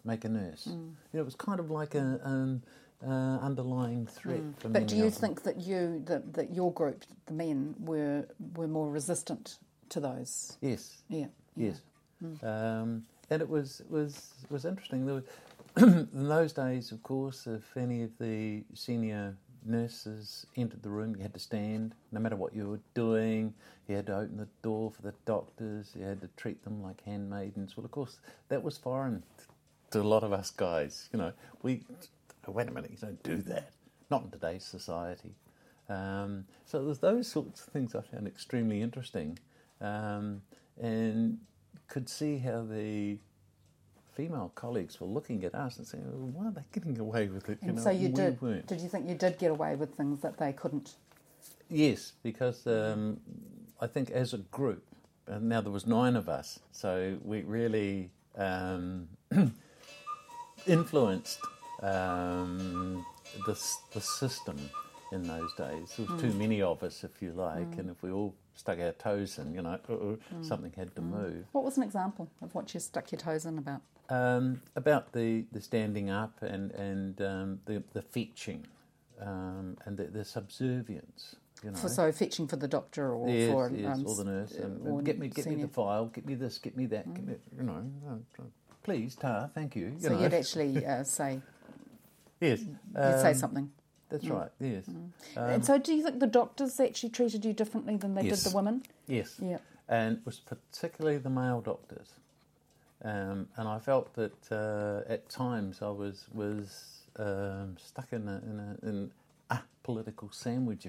make a nurse. It was kind of like an underlying threat for many. But do you of them. think that your group, the men, were more resistant to those? Yes. Yeah. Yes. And it was interesting. There was, in those days, of course, if any of the senior nurses entered the room, you had to stand, no matter what you were doing. You had to open the door for the doctors. You had to treat them like handmaidens. Well, of course, that was foreign to a lot of us guys. Wait a minute, you don't do that. Not in today's society. So there's those sorts of things I found extremely interesting, and could see how the female colleagues were looking at us and saying, well, "Why are they getting away with it?" And so you did. Weren't. Did you think you did get away with things that they couldn't? Yes, because I think as a group, and now there was 9 of us, so we really influenced the system in those days. There was too many of us, if you like, and if we all stuck our toes in, something had to move. What was an example of what you stuck your toes in about? About the standing up and the fetching and the subservience. So fetching for the doctor or yes, for or the nurse, and get me the file, get me this, get me that, get me, please, Tar, thank you. So you'd actually say, yes, you'd say something. That's right. Yes. And so, do you think the doctors actually treated you differently than they did the women? Yes. Yeah. And it was particularly the male doctors, and I felt that at times I was stuck in a political sandwich,